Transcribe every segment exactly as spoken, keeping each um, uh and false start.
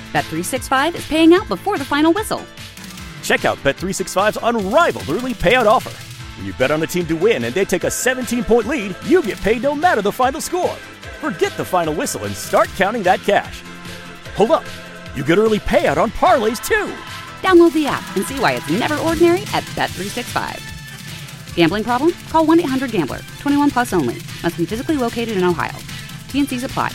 Bet three sixty-five is paying out before the final whistle. Check out Bet three sixty-five's unrivaled early payout offer. When you bet on a team to win and they take a seventeen-point lead, you get paid no matter the final score. Forget the final whistle and start counting that cash. Hold up. You get early payout on parlays, too. Download the app and see why it's never ordinary at Bet three sixty-five. Gambling problem? Call one eight hundred gambler. twenty-one plus only. Must be physically located in Ohio. T N Cs apply.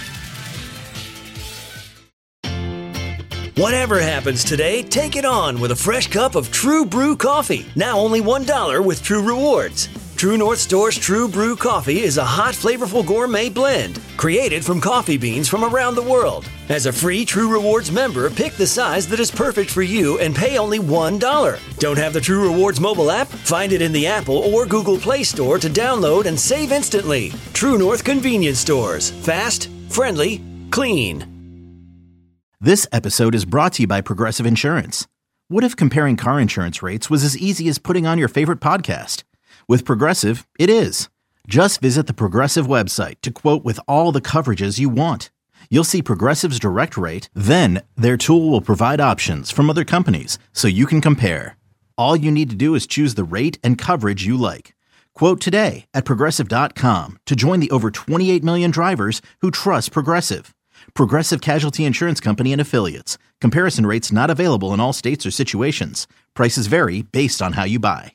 Whatever happens today, take it on with a fresh cup of True Brew coffee. Now only one dollar with True Rewards. True North Store's True Brew coffee is a hot, flavorful gourmet blend created from coffee beans from around the world. As a free True Rewards member, pick the size that is perfect for you and pay only one dollar. Don't have the True Rewards mobile app? Find it in the Apple or Google Play Store to download and save instantly. True North Convenience Stores. Fast, friendly, clean. This episode is brought to you by Progressive Insurance. What if comparing car insurance rates was as easy as putting on your favorite podcast? With Progressive, it is. Just visit the Progressive website to quote with all the coverages you want. You'll see Progressive's direct rate, then their tool will provide options from other companies so you can compare. All you need to do is choose the rate and coverage you like. Quote today at Progressive dot com to join the over twenty-eight million drivers who trust Progressive. Progressive Casualty Insurance Company and Affiliates. Comparison rates not available in all states or situations. Prices vary based on how you buy.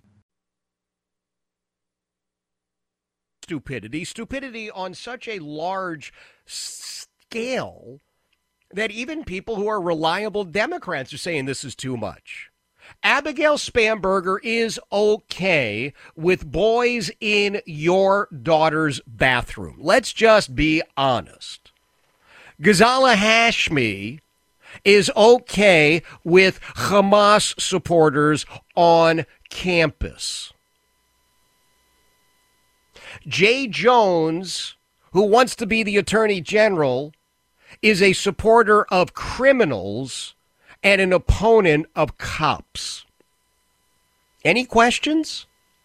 Stupidity. Stupidity on such a large scale that even people who are reliable Democrats are saying this is too much. Abigail Spanberger is okay with boys in your daughter's bathroom. Let's just be honest. Ghazala Hashmi is okay with Hamas supporters on campus. Jay Jones, who wants to be the Attorney General, is a supporter of criminals and an opponent of cops. Any questions?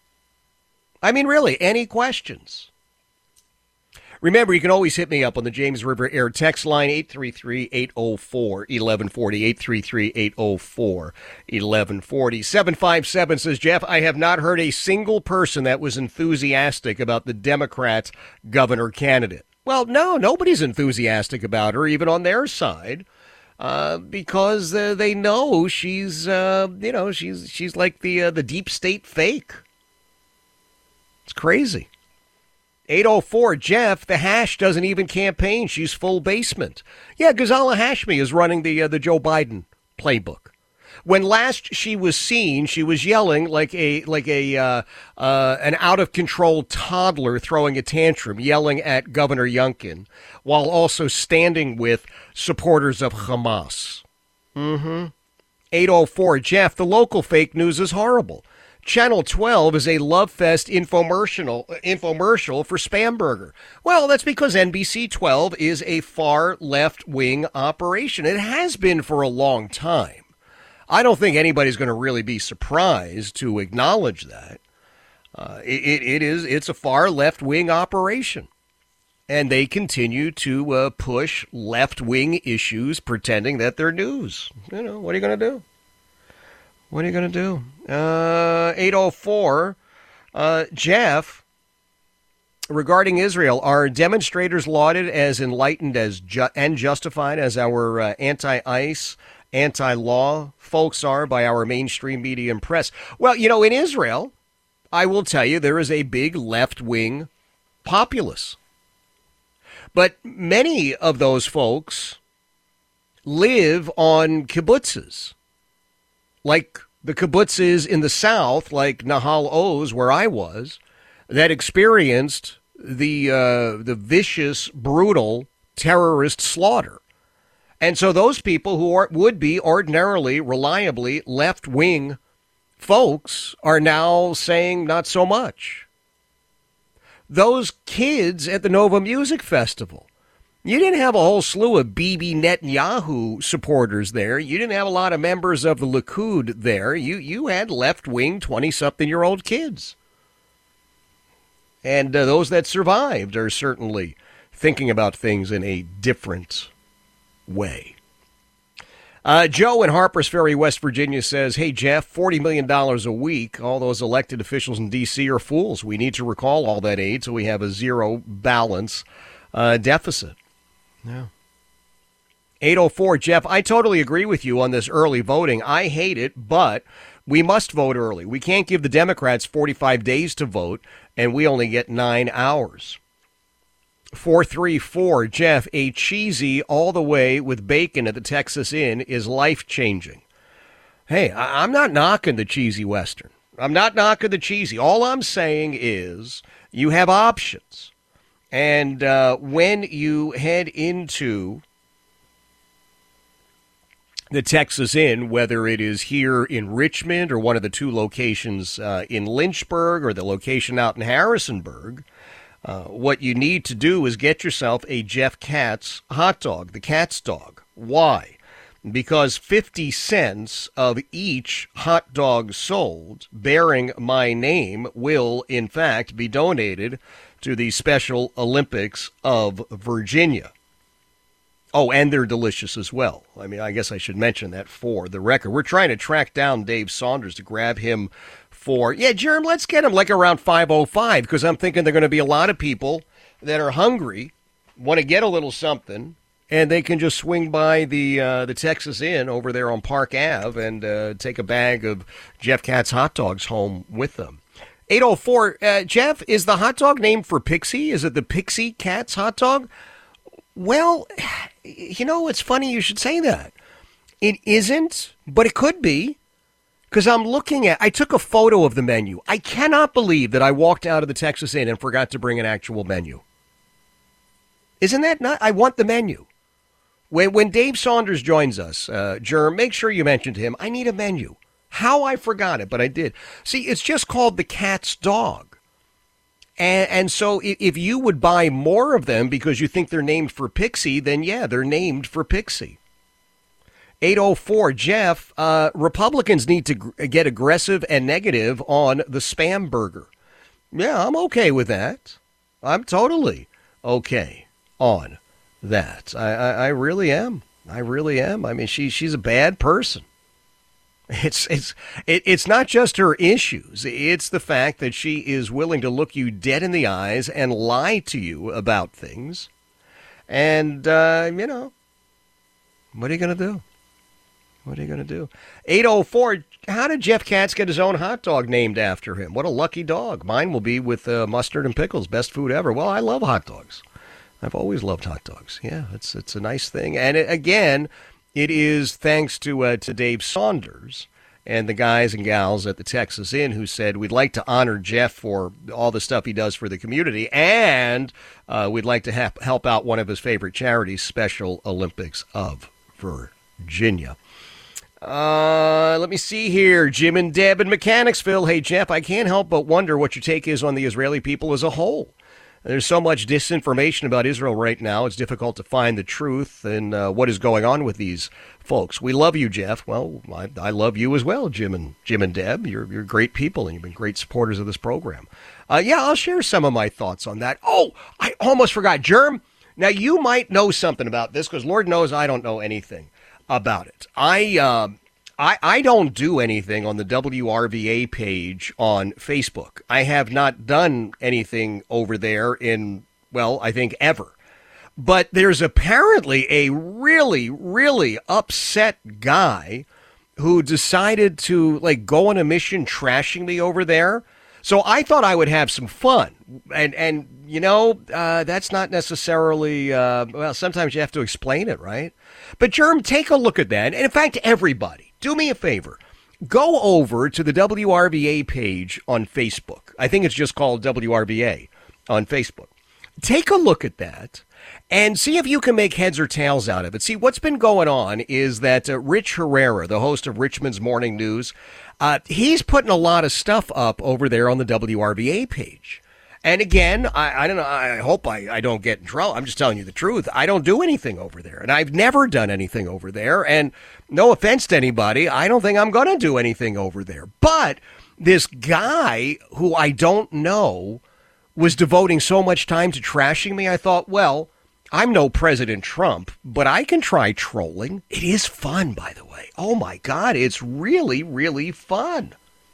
I mean, really, any questions? Remember, you can always hit me up on the James River Air text line, eight three three, eight oh four, eleven forty, eight three three, eight oh four, eleven forty. seven five seven says, Jeff, I have not heard a single person that was enthusiastic about the Democrat governor candidate. Well, no, nobody's enthusiastic about her, even on their side, uh, because uh, they know she's, uh, you know, she's she's like the uh, the deep state fake. It's crazy. eight oh four, Jeff, the Hash doesn't even campaign. She's full basement. Yeah, Ghazala Hashmi is running the uh, the Joe Biden playbook. When last she was seen, she was yelling like a like a uh, uh, an out of control toddler throwing a tantrum, yelling at Governor Youngkin, while also standing with supporters of Hamas. Mm-hmm. eight oh four, Jeff, the local fake news is horrible. Channel twelve is a love fest infomercial infomercial for Spanberger. Well, that's because N B C twelve is a far left-wing operation. It has been for a long time. I don't think anybody's going to really be surprised to acknowledge that. Uh, it, it, it is it's a far left-wing operation. And they continue to uh, push left-wing issues pretending that they're news. You know, what are you going to do? What are you going to do? Uh, eight oh four, uh, Jeff, regarding Israel, are demonstrators lauded as enlightened as ju- and justified as our uh, anti-ICE, anti-law folks are by our mainstream media and press? Well, you know, in Israel, I will tell you, there is a big left-wing populace. But many of those folks live on kibbutzes. Like the kibbutzes in the south, like Nahal Oz, where I was, that experienced the uh, the vicious, brutal terrorist slaughter. And so those people who are, would be ordinarily, reliably left-wing folks are now saying not so much. Those kids at the Nova Music Festival, you didn't have a whole slew of Bibi Netanyahu supporters there. You didn't have a lot of members of the Likud there. You you had left-wing twenty-something-year-old kids. And uh, those that survived are certainly thinking about things in a different way. Uh, Joe in Harpers Ferry, West Virginia says, hey, Jeff, forty million dollars a week. All those elected officials in D C are fools. We need to recall all that aid so we have a zero balance uh, deficit. Yeah. eight oh four, Jeff, I totally agree with you on this early voting. I hate it, but we must vote early. We can't give the Democrats forty-five days to vote, and we only get nine hours. four three four, Jeff, a cheesy all the way with bacon at the Texas Inn is life-changing. Hey, I- I'm not knocking the cheesy Western. I'm not knocking the cheesy. All I'm saying is you have options. And uh, when you head into the Texas Inn, whether it is here in Richmond or one of the two locations uh, in Lynchburg or the location out in Harrisonburg, Uh, what you need to do is get yourself a Jeff Katz hot dog, the Katz dog. Why? Because fifty cents of each hot dog sold bearing my name will, in fact, be donated to the Special Olympics of Virginia. Oh, and they're delicious as well. I mean, I guess I should mention that for the record. We're trying to track down Dave Saunders to grab him for, yeah, Jerm, let's get him like around five oh five, because I'm thinking there are going to be a lot of people that are hungry, want to get a little something, and they can just swing by the uh, the Texas Inn over there on Park Avenue and uh, take a bag of Jeff Katz hot dogs home with them. eight oh four, uh, Jeff, is the hot dog named for Pixie? Is it the Pixie Katz hot dog? Well, you know, it's funny you should say that. It isn't, but it could be. Because I'm looking at, I took a photo of the menu. I cannot believe that I walked out of the Texas Inn and forgot to bring an actual menu. Isn't that not? I want the menu. When when Dave Saunders joins us, uh, Germ, make sure you mention to him, I need a menu. How I forgot it, but I did. See, it's just called the Katz dog. And, and so if, if you would buy more of them because you think they're named for Pixie, then yeah, they're named for Pixie. eight oh four, Jeff, uh, Republicans need to g- get aggressive and negative on the spam burger. Yeah, I'm okay with that. I'm totally okay on that. I, I, I really am. I really am. I mean, she she's a bad person. It's it's it, it's not just her issues. It's the fact that she is willing to look you dead in the eyes and lie to you about things. And, uh, you know, what are you going to do? What are you going to do? eight oh four, how did Jeff Katz get his own hot dog named after him? What a lucky dog. Mine will be with uh, mustard and pickles. Best food ever. Well, I love hot dogs. I've always loved hot dogs. Yeah, it's it's a nice thing. And it, again, it is thanks to uh, to Dave Saunders and the guys and gals at the Texas Inn who said, we'd like to honor Jeff for all the stuff he does for the community, and uh, we'd like to ha- help out one of his favorite charities, Special Olympics of Virginia. Uh, let me see here. Jim and Deb in Mechanicsville. Hey, Jeff, I can't help but wonder what your take is on the Israeli people as a whole. There's so much disinformation about Israel right now. It's difficult to find the truth and uh, what is going on with these folks. We love you, Jeff. Well, I, I love you as well, Jim and Jim and Deb. You're you're great people, and you've been great supporters of this program. Uh, yeah, I'll share some of my thoughts on that. Oh, I almost forgot, Germ. Now, you might know something about this, because Lord knows I don't know anything about it. I, uh, I I don't do anything on the W R V A page on Facebook. I have not done anything over there in, well, I think ever. But there's apparently a really, really upset guy who decided to, like, go on a mission trashing me over there. So I thought I would have some fun. And, and you know, uh, that's not necessarily, uh, well, sometimes you have to explain it, right? But, Germ, take a look at that. And, in fact, everybody, do me a favor. Go over to the W R V A page on Facebook. I think it's just called W R V A on Facebook. Take a look at that and see if you can make heads or tails out of it. See, what's been going on is that uh, Rich Herrera, the host of Richmond's Morning News, uh, he's putting a lot of stuff up over there on the W R V A page. And again, I, I don't know, I hope I, I don't get in trouble. I'm just telling you the truth. I don't do anything over there, and I've never done anything over there. And no offense to anybody, I don't think I'm going to do anything over there. But this guy who I don't know was devoting so much time to trashing me, I thought, well, I'm no President Trump, but I can try trolling. It is fun, by the way. Oh, my God. It's really, really fun.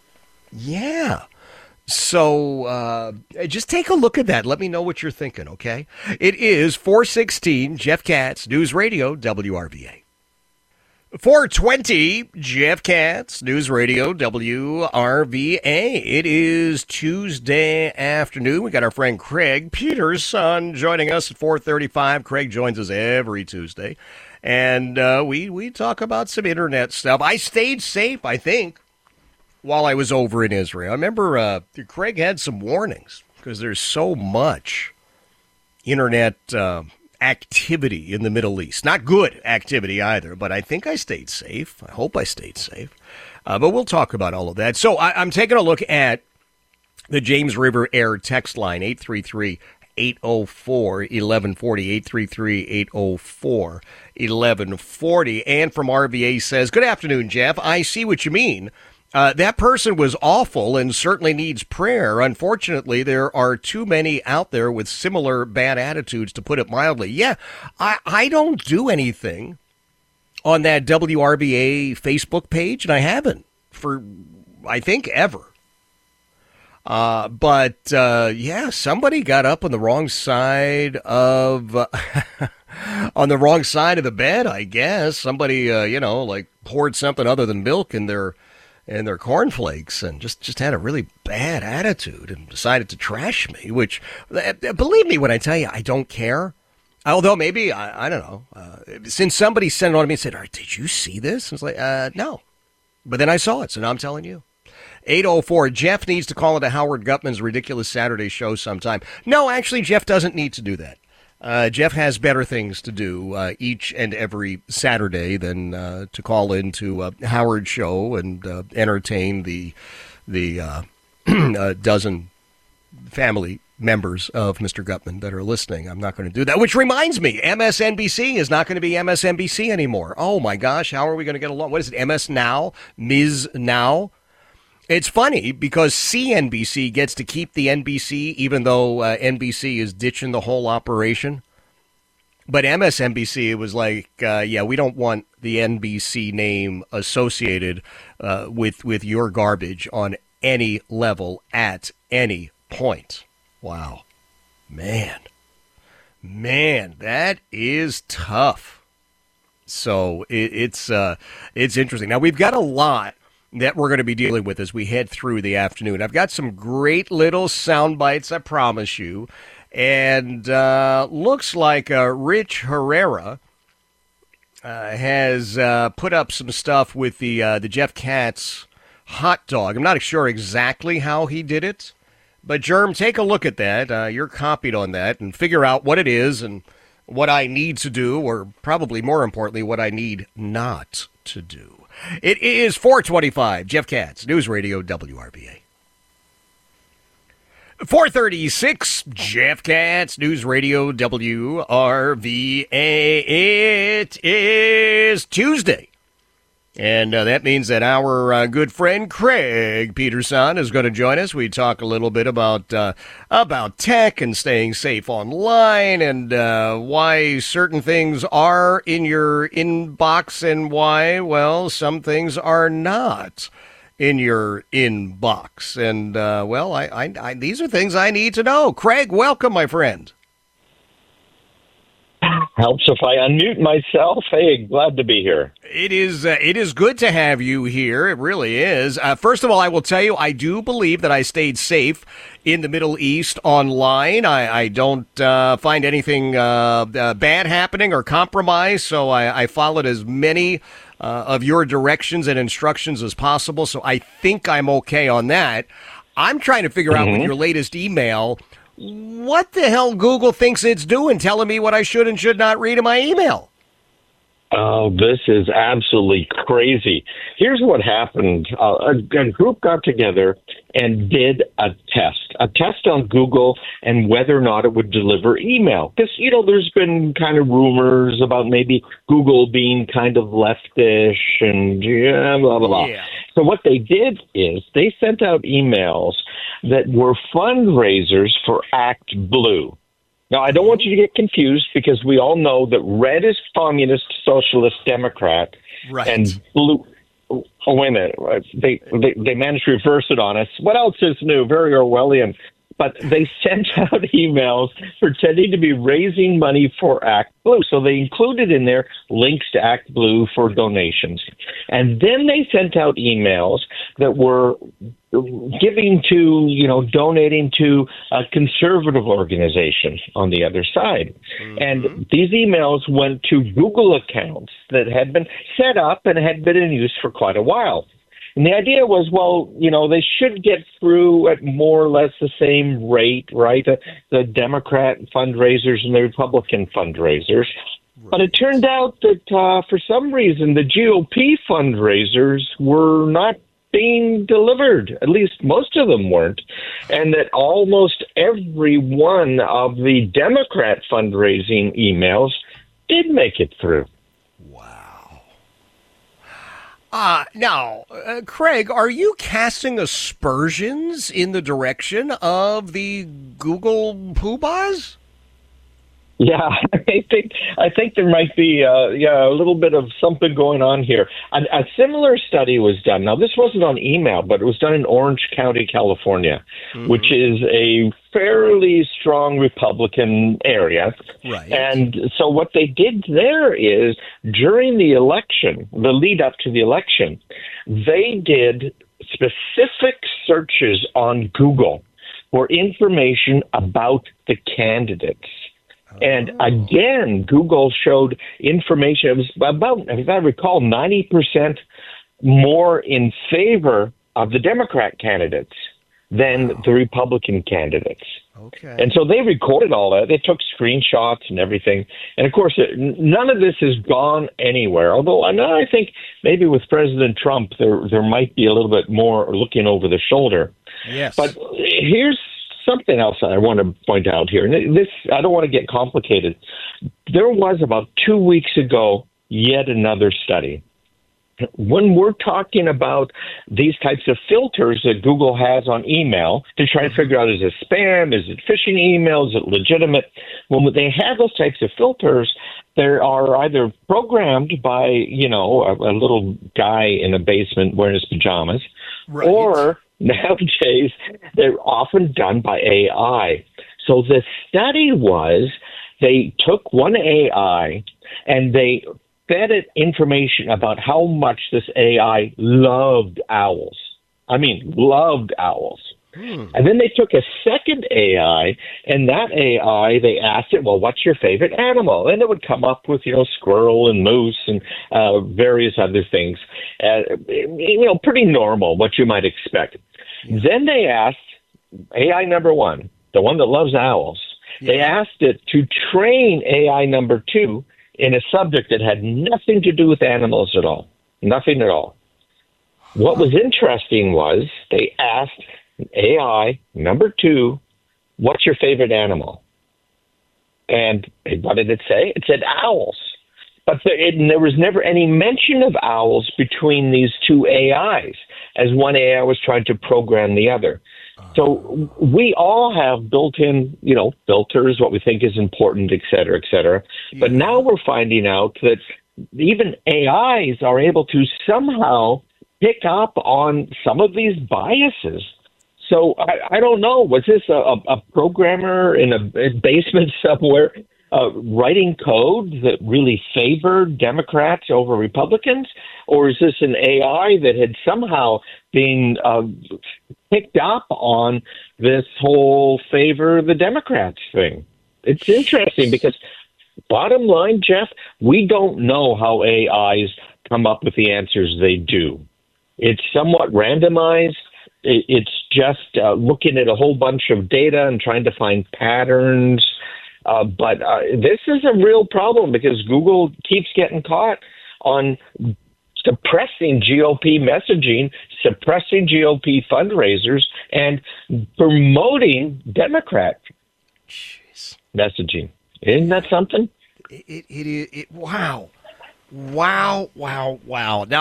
Yeah. So uh, just take a look at that. Let me know what you're thinking, okay? It is four sixteen, Jeff Katz, News Radio, W R V A. four twenty, Jeff Katz, News Radio, W R V A. It is Tuesday afternoon. We got our friend Craig Peterson joining us at four thirty-five. Craig joins us every Tuesday. And uh, we, we talk about some internet stuff. I stayed safe, I think, while I was over in Israel. I remember uh, Craig had some warnings because there's so much internet uh, activity in the Middle East. Not good activity either, but I think I stayed safe. I hope I stayed safe. Uh, but we'll talk about all of that. So I, I'm taking a look at the James River Air text line, eight three three, eight oh four, eleven forty, eight three three, eight oh four, eleven forty. Ann from R V A says, good afternoon, Jeff. I see what you mean. Uh, that person was awful and certainly needs prayer. Unfortunately, there are too many out there with similar bad attitudes, to put it mildly. Yeah, I, I don't do anything on that W R V A Facebook page, and I haven't for, I think, ever. Uh, but, uh, yeah, somebody got up on the wrong side of, uh, on the wrong side of the bed, I guess. Somebody, uh, you know, like poured something other than milk in their and their cornflakes and just, just had a really bad attitude and decided to trash me, which, believe me when I tell you, I don't care. Although maybe, I, I don't know, uh, since somebody sent it on to me and said, all right, did you see this? I was like, uh, no. But then I saw it, so now I'm telling you. eight oh four, Jeff needs to call into Howard Gutman's Ridiculous Saturday show sometime. No, actually, Jeff doesn't need to do that. Uh, Jeff has better things to do uh, each and every Saturday than uh, to call into uh, Howard's show and uh, entertain the the uh, uh, dozen family members of Mister Gutman that are listening. I'm not going to do that. Which reminds me, M S N B C is not going to be M S N B C anymore. Oh, my gosh. How are we going to get along? What is it? M S Now? Miz Now? It's funny because C N B C gets to keep the N B C even though uh, N B C is ditching the whole operation. But M S N B C, it was like, uh, yeah, we don't want the N B C name associated uh, with, with your garbage on any level at any point. Wow. Man. Man, that is tough. So it, it's uh, it's interesting. Now, we've got a lot that we're going to be dealing with as we head through the afternoon. I've got some great little sound bites, I promise you. And uh, looks like uh, Rich Herrera uh, has uh, put up some stuff with the uh, the Jeff Katz hot dog. I'm not sure exactly how he did it, but Germ, take a look at that. Uh, you're copied on that and figure out what it is and what I need to do, or probably more importantly, what I need not to do. It is four twenty-five, Jeff Katz, News Radio, W R V A. four thirty-six, Jeff Katz, News Radio, W R V A. It is Tuesday. And uh, that means that our uh, good friend Craig Peterson is going to join us. We talk a little bit about uh, about tech and staying safe online and uh, why certain things are in your inbox and why, well, some things are not in your inbox. And, uh, well, I, I, I these are things I need to know. Craig, welcome, my friend. Helps if I unmute myself. Hey, glad to be here. It is uh, it is good to have you here. It really is. Uh, first of all, I will tell you, I do believe that I stayed safe in the Middle East online. I, I don't uh, find anything uh, uh, bad happening or compromised, so I, I followed as many uh, of your directions and instructions as possible, so I think I'm okay on that. I'm trying to figure mm-hmm. out with your latest email what the hell Google thinks it's doing, telling me what I should and should not read in my email. Oh, this is absolutely crazy. Here's what happened. Uh, a, a group got together and did a test, a test on Google and whether or not it would deliver email. Because, you know, there's been kind of rumors about maybe Google being kind of leftish and yeah, blah, blah, blah. Yeah. So what they did is they sent out emails that were fundraisers for Act Blue. Now, I don't want you to get confused because we all know that red is communist, socialist, Democrat, Right. and blue. Oh, wait a minute. They, they they managed to reverse it on us. What else is new? Very Orwellian. But they sent out emails pretending to be raising money for Act Blue. So they included in there links to Act Blue for donations. And then they sent out emails that were giving to, you know, donating to a conservative organization on the other side. Mm-hmm. And these emails went to Google accounts that had been set up and had been in use for quite a while. And the idea was, well, you know, they should get through at more or less the same rate, right? The, the Democrat fundraisers and the Republican fundraisers. Right. But it turned out that uh, for some reason, the G O P fundraisers were not being delivered. At least most of them weren't. And that almost every one of the Democrat fundraising emails did make it through. Uh, now, uh, Craig, are you casting aspersions in the direction of the Google poobahs? Yeah, I think I think there might be uh, yeah a little bit of something going on here. A, a similar study was done. Now, this wasn't on email, but it was done in Orange County, California, mm-hmm. which is a fairly strong Republican area. Right. And so what they did there is during the election, the lead up to the election, they did specific searches on Google for information about the candidates. And again, Google showed information. It was about, if I recall, ninety percent more in favor of the Democrat candidates than wow. the Republican candidates. Okay. And so they recorded all that. They took screenshots and everything. And of course, none of this has gone anywhere. Although I think maybe with President Trump, there there might be a little bit more looking over the shoulder. Yes. But here's something else I want to point out here. And this, I don't want to get complicated. There was about two weeks ago yet another study. When we're talking about these types of filters that Google has on email to try to figure out, is it spam, is it phishing email, is it legitimate? When they have those types of filters, they are either programmed by, you know, a, a little guy in a basement wearing his pajamas, right. or nowadays they're often done by A I. So the study was they took one A I and they fed it information about how much this A I loved owls. I mean, loved owls. Hmm. And then they took a second A I, and that A I, they asked it, well, what's your favorite animal? And it would come up with, you know, squirrel and moose and uh, various other things. Uh, you know, pretty normal, what you might expect. Yeah. Then they asked A I number one, the one that loves owls, yeah. they asked it to train A I number two in a subject that had nothing to do with animals at all. Nothing at all. What was interesting was they asked A I number two, what's your favorite animal? And what did it say? It said owls. But there, it, there was never any mention of owls between these two A Is, as one A I was trying to program the other. So we all have built-in, you know, filters, what we think is important, et cetera, et cetera. Yeah. But now we're finding out that even A Is are able to somehow pick up on some of these biases. So I, I don't know. Was this a, a programmer in a basement somewhere uh, writing code that really favored Democrats over Republicans? Or is this an A I that had somehow been uh, picked up on this whole favor the Democrats thing? It's interesting because bottom line, Jeff, we don't know how A Is come up with the answers they do. It's somewhat randomized. It's just uh, looking at a whole bunch of data and trying to find patterns. Uh, but uh, this is a real problem because Google keeps getting caught on suppressing G O P messaging, suppressing G O P fundraisers, and promoting Democrat Jeez. messaging. Isn't that something? It, it, it, it, wow. Wow, wow, wow. Now,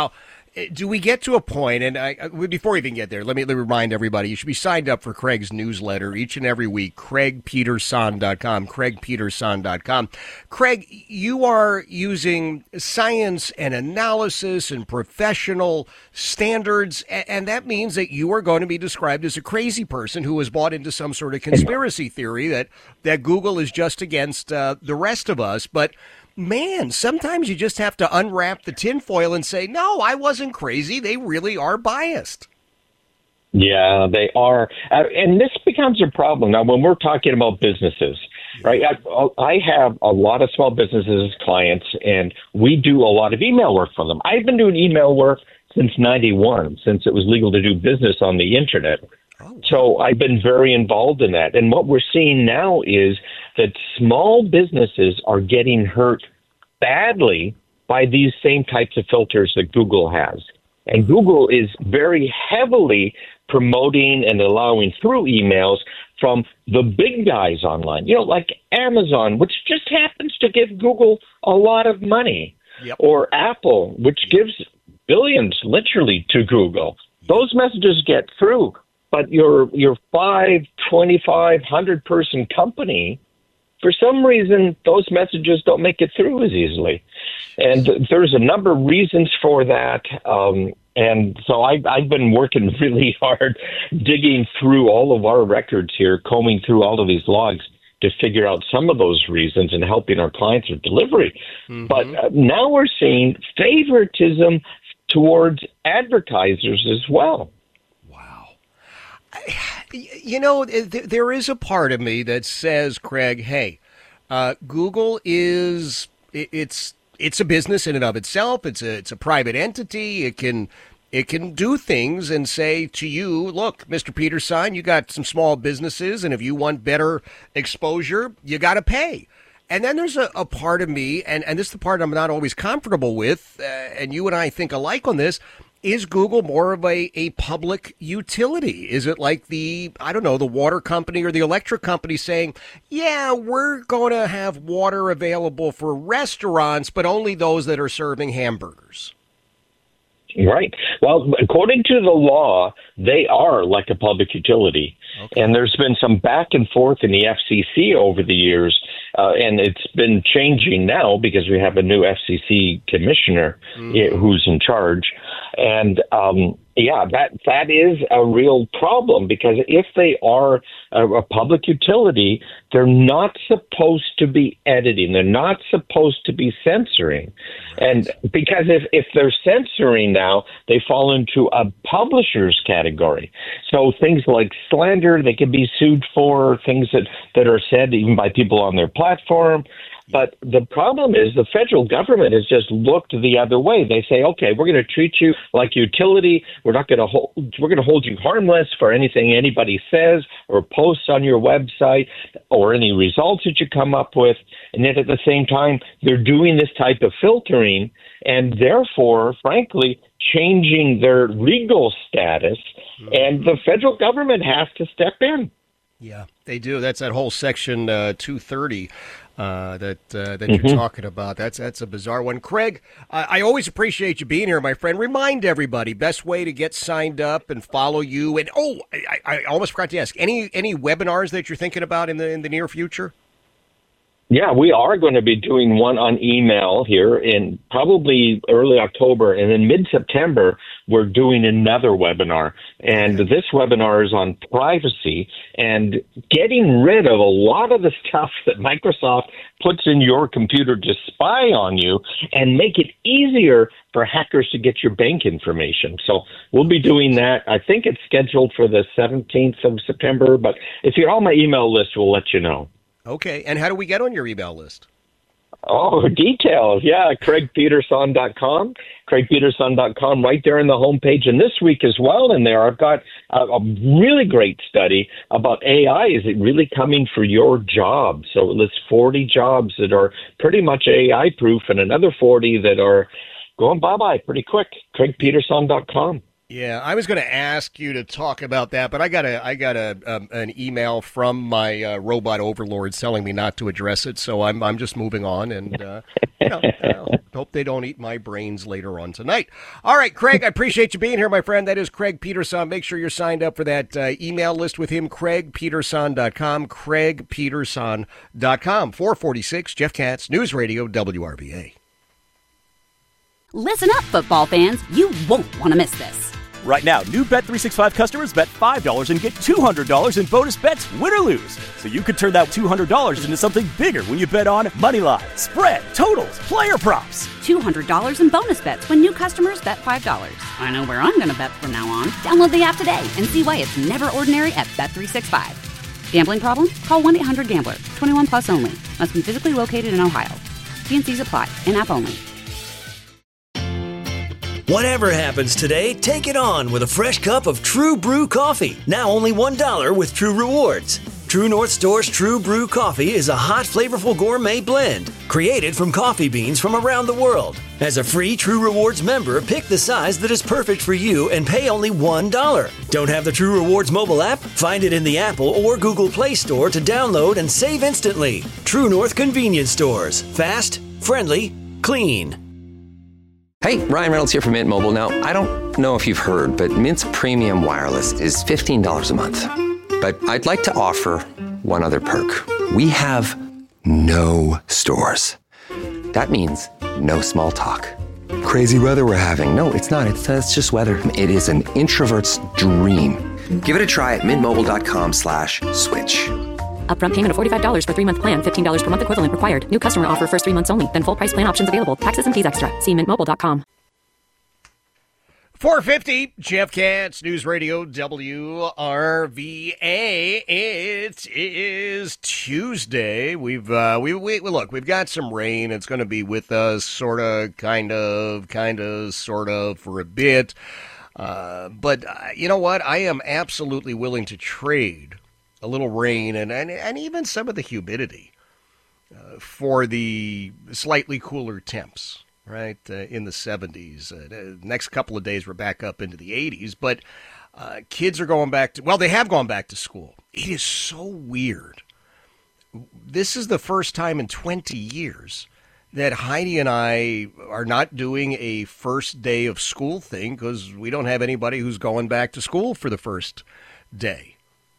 Do we get to a point, and I, before we even get there, let me, let me remind everybody, you should be signed up for Craig's newsletter each and every week, craig peterson dot com, craig peterson dot com. Craig, you are using science and analysis and professional standards, and that means that you are going to be described as a crazy person who has bought into some sort of conspiracy theory that, that Google is just against uh, the rest of us, but man, sometimes you just have to unwrap the tinfoil and say, no, I wasn't crazy. They really are biased. Yeah, they are. Uh, and this becomes a problem. Now, when we're talking about businesses, right, I, I have a lot of small businesses as clients, and we do a lot of email work for them. I've been doing email work since ninety-one, since it was legal to do business on the Internet. So I've been very involved in that. And what we're seeing now is that small businesses are getting hurt badly by these same types of filters that Google has. And Google is very heavily promoting and allowing through emails from the big guys online, you know, like Amazon, which just happens to give Google a lot of money, yep. or Apple, which gives billions literally to Google. Those messages get through. But your your five, twenty-five, hundred person company, for some reason, those messages don't make it through as easily. And there's a number of reasons for that. Um, and so I, I've been working really hard, digging through all of our records here, combing through all of these logs to figure out some of those reasons and helping our clients with delivery. Mm-hmm. But uh, now we're seeing favoritism towards advertisers as well. You know, there is a part of me that says, Craig, hey, uh, Google is it's it's a business in and of itself. It's a it's a private entity. It can it can do things and say to you, look, Mister Peterson, you got some small businesses, and if you want better exposure, you got to pay. And then there's a, a part of me, and, and this is the part I'm not always comfortable with, uh, and you and I think alike on this. Is Google more of a, a public utility? Is it like the, I don't know, the water company or the electric company saying, yeah, we're going to have water available for restaurants, but only those that are serving hamburgers? Right. Well, according to the law, they are like a public utility. Okay. And there's been some back and forth in the F C C over the years, uh, and it's been changing now because we have a new F C C commissioner mm-hmm. who's in charge. And um, yeah, that that is a real problem because if they are a, a public utility, they're not supposed to be editing. They're not supposed to be censoring. Right. And because if, if they're censoring now, they fall into a publisher's category. So things like slander, they can be sued for things that, that are said even by people on their platform. But the problem is the federal government has just looked the other way. They say, okay, we're going to treat you like utility. We're not going to hold, we're going to hold you harmless for anything anybody says or posts on your website or any results that you come up with. And yet at the same time, they're doing this type of filtering and therefore, frankly, changing their legal status. Mm-hmm. And the federal government has to step in. Yeah, they do. That's that whole section uh, two thirty uh, that uh, that mm-hmm. you're talking about. That's that's a bizarre one. Craig, uh, I always appreciate you being here, my friend. Remind everybody, best way to get signed up and follow you. And oh, I, I almost forgot to ask, any any webinars that you're thinking about in the in the near future? Yeah, we are going to be doing one on email here in probably early October, and then mid-September, we're doing another webinar. And this webinar is on privacy and getting rid of a lot of the stuff that Microsoft puts in your computer to spy on you and make it easier for hackers to get your bank information. So we'll be doing that. I think it's scheduled for the seventeenth of September, but if you're on my email list, we'll let you know. Okay, and how do we get on your email list? Oh, details. Yeah, craig peterson dot com. craig peterson dot com, right there in the homepage. And this week as well in there, I've got a, a really great study about A I. Is it really coming for your job? So it lists forty jobs that are pretty much A I-proof and another forty that are going bye-bye pretty quick. craig peterson dot com. Yeah, I was going to ask you to talk about that, but I got a I got a um, an email from my uh, robot overlords telling me not to address it, so I'm I'm just moving on, and uh, you know, uh, hope they don't eat my brains later on tonight. All right, Craig, I appreciate you being here, my friend. That is Craig Peterson. Make sure you're signed up for that uh, email list with him, craig peterson dot com, craig peterson dot com. four forty-six, Jeff Katz, News Radio, W R V A. Listen up, football fans. You won't want to miss this. Right now, new Bet three sixty-five customers bet five dollars and get two hundred dollars in bonus bets, win or lose. So you could turn that two hundred dollars into something bigger when you bet on money line, spread, totals, player props. two hundred dollars in bonus bets when new customers bet five dollars. I know where I'm going to bet from now on. Download the app today and see why it's never ordinary at Bet three sixty-five. Gambling problem? Call one eight hundred gambler. twenty-one plus only. Must be physically located in Ohio. T and C's apply. In-app only. Whatever happens today, take it on with a fresh cup of True Brew coffee. Now only one dollar with True Rewards. True North Store's True Brew coffee is a hot, flavorful gourmet blend created from coffee beans from around the world. As a free True Rewards member, pick the size that is perfect for you and pay only one dollar. Don't have the True Rewards mobile app? Find it in the Apple or Google Play Store to download and save instantly. True North Convenience Stores. Fast, friendly, clean. Hey, Ryan Reynolds here from Mint Mobile. Now, I don't know if you've heard, but Mint's premium wireless is fifteen dollars a month. But I'd like to offer one other perk. We have no stores. That means no small talk. Crazy weather we're having. No, it's not. It's, uh, it's just weather. It is an introvert's dream. Give it a try at mintmobile.com slash switch. Upfront payment of forty-five dollars for three-month plan, fifteen dollars per month equivalent required. New customer offer first three months only. Then full price plan options available. Taxes and fees extra. See mint mobile dot com. four fifty, Jeff Katz, News Radio, W R V A. It is Tuesday. We've, uh, we, we, look, we've got some rain. It's going to be with us, sort of, kind of, kind of, sort of, for a bit. Uh, but uh, you know what? I am absolutely willing to trade a little rain and, and, and even some of the humidity uh, for the slightly cooler temps, right, uh, in the seventies. Uh, the next couple of days we're back up into the eighties, but uh, kids are going back to, well, they have gone back to school. It is so weird. This is the first time in twenty years that Heidi and I are not doing a first day of school thing because we don't have anybody who's going back to school for the first day.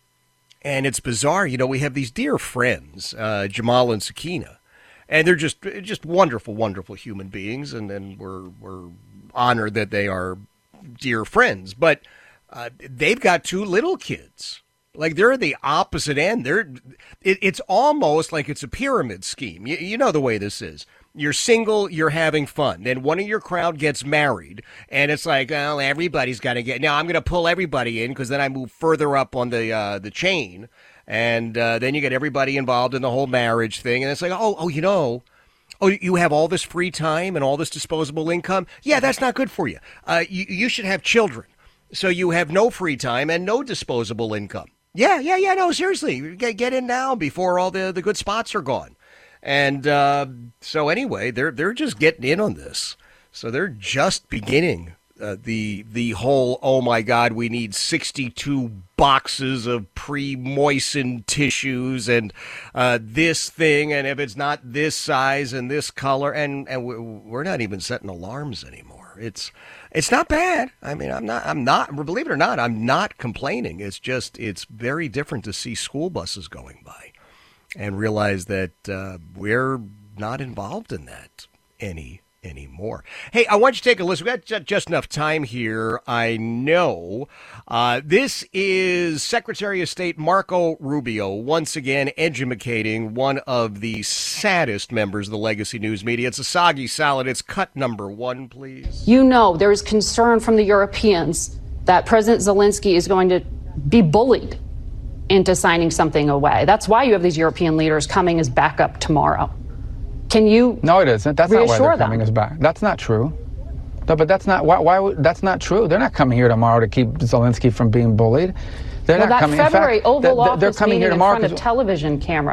And it's bizarre. You know, we have these dear friends, uh, Jamal and Sakina, and they're just just wonderful, wonderful human beings, and, and we're, we're honored that they are dear friends. But uh, they've got two little kids. Like, they're the opposite end. They're it, it's almost like it's a pyramid scheme. You, you know the way this is. You're single, you're having fun. Then one of your crowd gets married, and it's like, oh, everybody's got to get. Now I'm going to pull everybody in because then I move further up on the uh, the chain, and uh, then you get everybody involved in the whole marriage thing, and it's like, oh, oh, you know, oh, you have all this free time and all this disposable income. Yeah, that's not good for you. Uh, you you should have children, so you have no free time and no disposable income. Yeah, yeah, yeah. No, seriously, get get in now before all the the good spots are gone. And uh, so anyway, they're they're just getting in on this. So they're just beginning uh, the the whole, oh, my God, we need sixty-two boxes of pre-moistened tissues and uh, this thing. And if it's not this size and this color, and, and we're not even setting alarms anymore. It's it's not bad. I mean, I'm not I'm not believe it or not, I'm not complaining. It's just it's very different to see school buses going by and realize that uh, we're not involved in that any anymore. Hey, I want you to take a listen. We've got just enough time here, I know. Uh, this is Secretary of State Marco Rubio, once again educating one of the saddest members of the legacy news media. It's a soggy salad. It's cut number one, please. You know there is concern from the Europeans that President Zelensky is going to be bullied into signing something away. That's why you have these European leaders coming as backup tomorrow. Can you No, it isn't. That's not why they're coming them? as back. That's not true. No, but that's not why. Why would, that's not true. They're not coming here tomorrow to keep Zelensky from being bullied. They're well, not that coming. February in fact, Oval they're, Office they're coming meeting here in tomorrow front of television cameras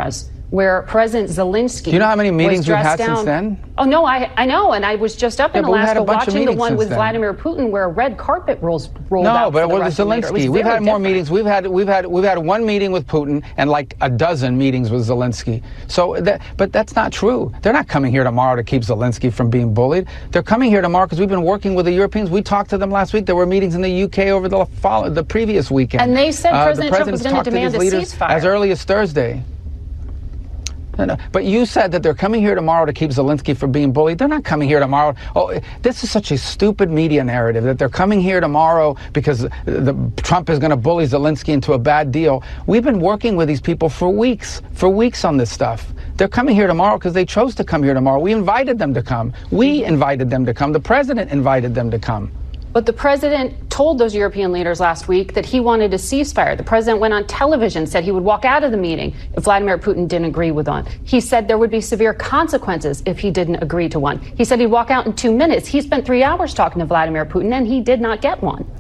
where President Zelensky. Do you know how many meetings was we've dressed had down. since then? Oh, no, I I know. And I was just up Yeah, in but we've had Alaska a bunch of watching the meetings one since with then. Vladimir Putin where a red carpet rolls rolled no, out. but for it the was Russian leader. It was Zelensky. We've very had more different. meetings. We've had we've had we've had one meeting with Putin and like a dozen meetings with Zelensky. So that, but that's not true. They're not coming here tomorrow to keep Zelensky from being bullied. They're coming here tomorrow because we've been working with the Europeans. We talked to them last week. There were meetings in the U K over the follow, the previous weekend. And they said uh, President the Trump was president's going to talked demand these a leaders ceasefire. as early as Thursday. No, no. But you said that they're coming here tomorrow to keep Zelensky from being bullied. They're not coming here tomorrow. Oh, this is such a stupid media narrative that they're coming here tomorrow because the, Trump is going to bully Zelensky into a bad deal. We've been working with these people for weeks, for weeks on this stuff. They're coming here tomorrow because they chose to come here tomorrow. We invited them to come. We invited them to come. The president invited them to come. But the president told those European leaders last week that he wanted a ceasefire. The president went on television, said he would walk out of the meeting if Vladimir Putin didn't agree with one. He said there would be severe consequences if he didn't agree to one. He said he'd walk out in two minutes. He spent three hours talking to Vladimir Putin, and he did not get one.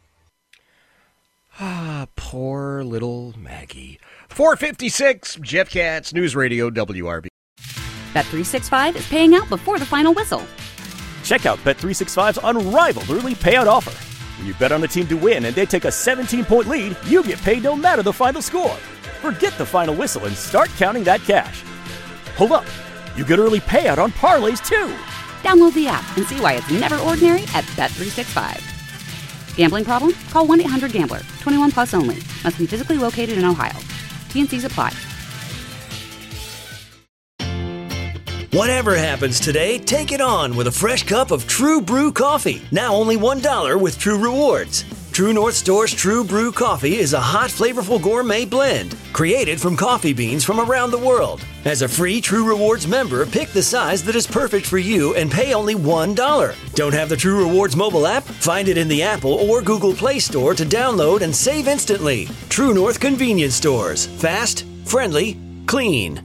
Ah, poor little Maggie. four fifty-six, Jeff Katz, News Radio, W R B. Bet three sixty-five is paying out before the final whistle. Check out Bet three sixty-five's unrivaled early payout offer. When you bet on a team to win and they take a seventeen-point lead, you get paid no matter the final score. Forget the final whistle and start counting that cash. Hold up. You get early payout on parlays, too. Download the app and see why it's never ordinary at Bet three sixty-five. Gambling problem? Call one eight hundred gambler. twenty-one plus only. Must be physically located in Ohio. T N Cs apply. Whatever happens today, take it on with a fresh cup of True Brew coffee. Now only one dollar with True Rewards. True North Store's True Brew coffee is a hot, flavorful gourmet blend created from coffee beans from around the world. As a free True Rewards member, pick the size that is perfect for you and pay only one dollar. Don't have the True Rewards mobile app? Find it in the Apple or Google Play Store to download and save instantly. True North Convenience Stores. Fast, friendly, clean.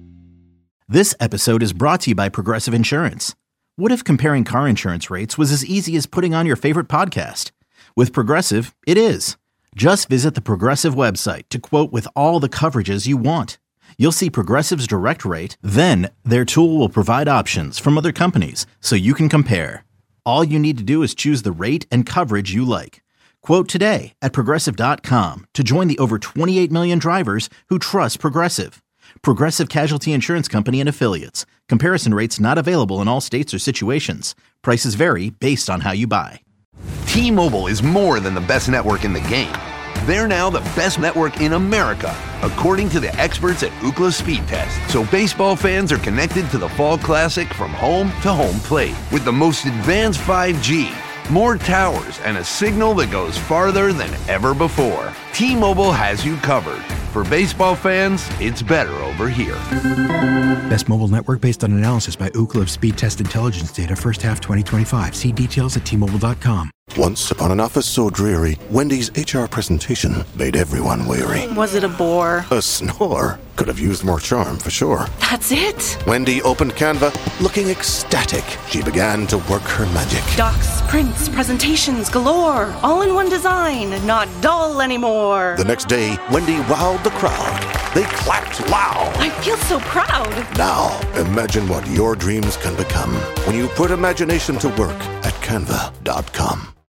This episode is brought to you by Progressive Insurance. What if comparing car insurance rates was as easy as putting on your favorite podcast? With Progressive, it is. Just visit the Progressive website to quote with all the coverages you want. You'll see Progressive's direct rate, then their tool will provide options from other companies so you can compare. All you need to do is choose the rate and coverage you like. Quote today at Progressive dot com to join the over twenty-eight million drivers who trust Progressive. Progressive Casualty Insurance Company and Affiliates. Comparison rates not available in all states or situations. Prices vary based on how you buy. T-Mobile is more than the best network in the game. They're now the best network in America, according to the experts at Ookla Speed Test. So baseball fans are connected to the Fall Classic from home to home plate with the most advanced five G, more towers, and a signal that goes farther than ever before. T-Mobile has you covered. For baseball fans, it's better over here. Best mobile network based on analysis by Ookla of Speed Test Intelligence data first half twenty twenty-five. See details at T Mobile dot com. Once upon an office so dreary, Wendy's H R presentation made everyone weary. Was it a bore? A snore. Could have used more charm for sure. That's it? Wendy opened Canva, looking ecstatic. She began to work her magic. Docs, prints, presentations galore. All in one design, not dull anymore. The next day, Wendy wowed the crowd. They clapped loud. I feel so proud. Now, imagine what your dreams can become when you put imagination to work at Canva dot com.